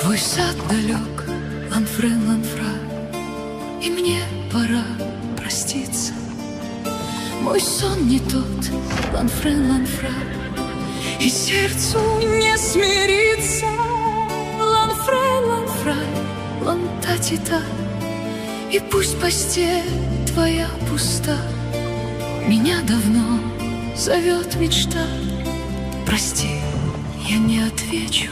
Твой сад далек, Ланфрен, Ланфра, и мне пора проститься. Мой сон не тот, Ланфрен, Ланфра, и сердцу не смириться. Ланфрен, Ланфра, Лантатита, и пусть постель твоя пуста. Меня давно зовет мечта. Прости, я не отвечу.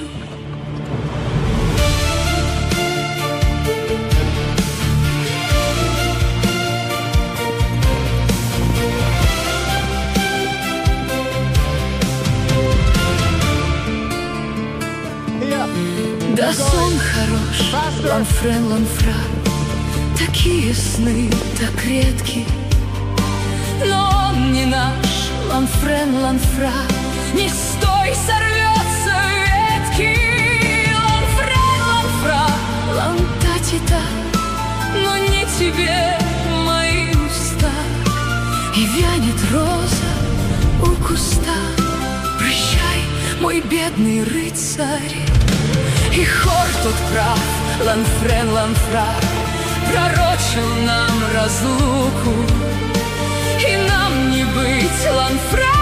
Да сон хорош, Ланфрен, Ланфра, такие сны так редки, но он не наш, Ланфрен, Ланфра, не стой, сорвется ветки. Ланфрен, Ланфра, Лантатита, но не тебе мои уста, и вянет роза у куста. Прощай, мой бедный рыцарь. И хор тут прав, Ланфрен, Ланфра, пророчил нам разлуку, и нам не быть, Ланфра.